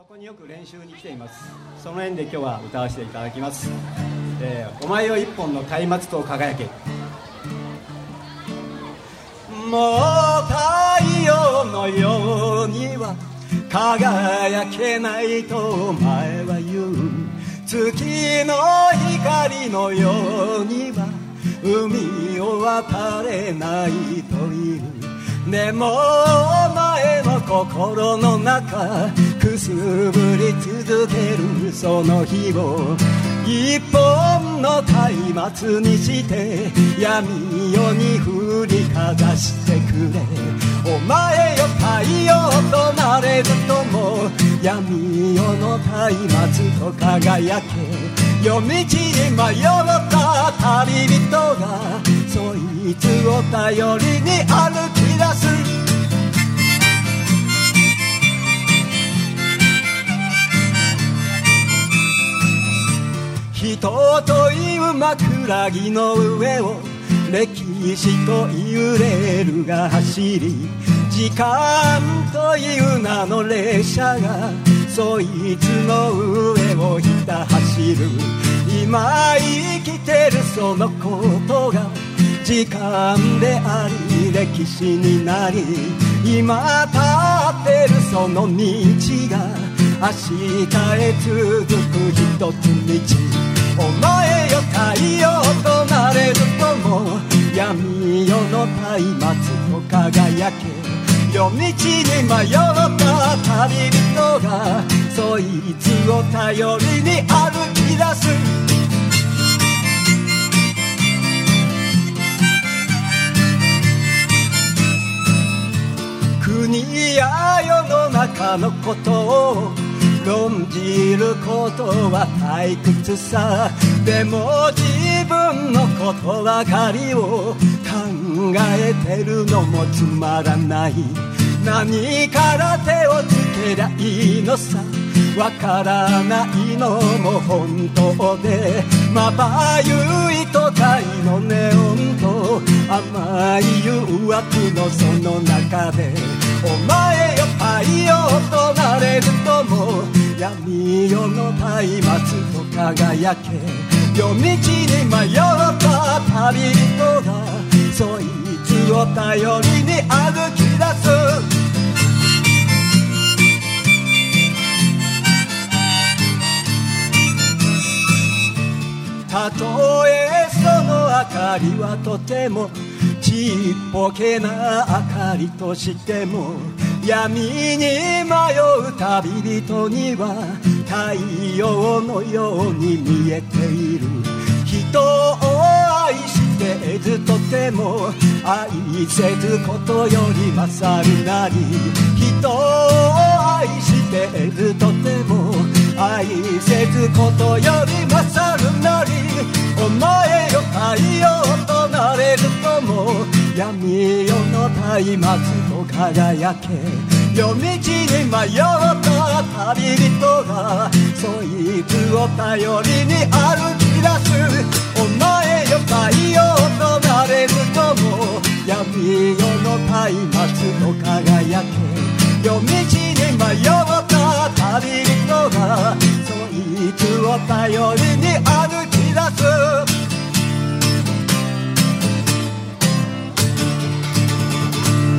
そこによく練習に来ています。その縁で今日は歌わせていただきます。お前を一本の松明と輝け。もう太陽のようには輝けないとお前は言う。月の光のようには海を渡れないという。でもお前の心の中くすぶり続けるその日を一本の松明にして闇夜に振りかざしてくれ。お前よ太陽となれるとも闇夜の松明と輝け。夜道に迷った旅人がそいつを頼りに歩き出す。人という枕木の上を歴史というレールが走り、時間という名の列車がそいつの上をひた走る。今生きてるそのことが時間であり歴史になり、今立ってるその道が明日へ続く一つ道。お前よ太陽となれるとも闇夜の松明と輝け。夜道に迷った旅人がそいつを頼りに歩き出す。国や世の中のことを論じることは退屈さ。でも自分のことばかりを考えてるのもつまらない。何から手をつけりゃいいのさ。わからないのも本当で、まばゆい都会のネオンと甘い誘惑のその中でお前よ太陽となれるとも闇夜の松明と輝け。夜道に迷った旅人がそいつを頼りに歩き出す。たとえその明かりはとてもちっぽけな明かりとしても、闇に迷う旅人には太陽のように見えている。人を愛してずとても愛せずことより勝るなり。人を愛してずとても愛せずことより勝るなり。お前よ太陽となれるとも闇夜の松明と輝け。夜道に迷った旅人がそいつを頼りに歩き出す。お前よ太陽となれるとも闇夜の松明と輝け。夜道に迷った旅人がそいつを頼りに歩き出す。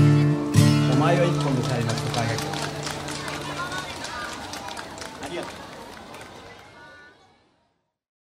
お前は一本の松明と輝け。ありがとう。